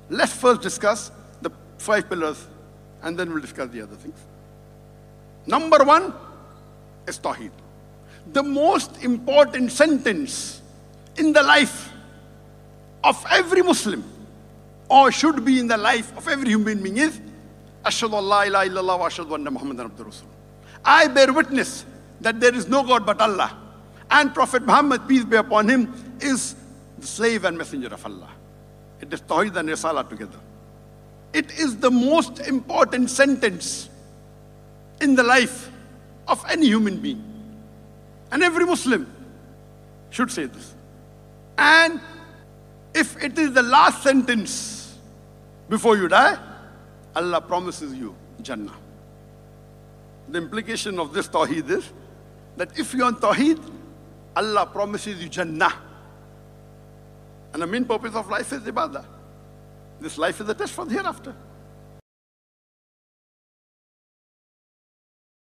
Let's first discuss the 5 pillars and then we'll discuss the other things. Number 1 is Tawheed. The most important sentence in the life of every Muslim, or should be in the life of every human being, is Ashhadu an la ilaha illallah wa ashhadu anna Muhammadan abduhu rasul. I bear witness that there is no God but Allah, and Prophet Muhammad, peace be upon him, is the slave and messenger of Allah. It is Tawheed and Risala together. It is the most important sentence in the life of any human being. And every Muslim should say this. And if it is the last sentence before you die, Allah promises you Jannah. The implication of this Tawheed is that if you are on Tawheed, Allah promises you Jannah. And the main purpose of life is ibadah. This life is a test for the hereafter.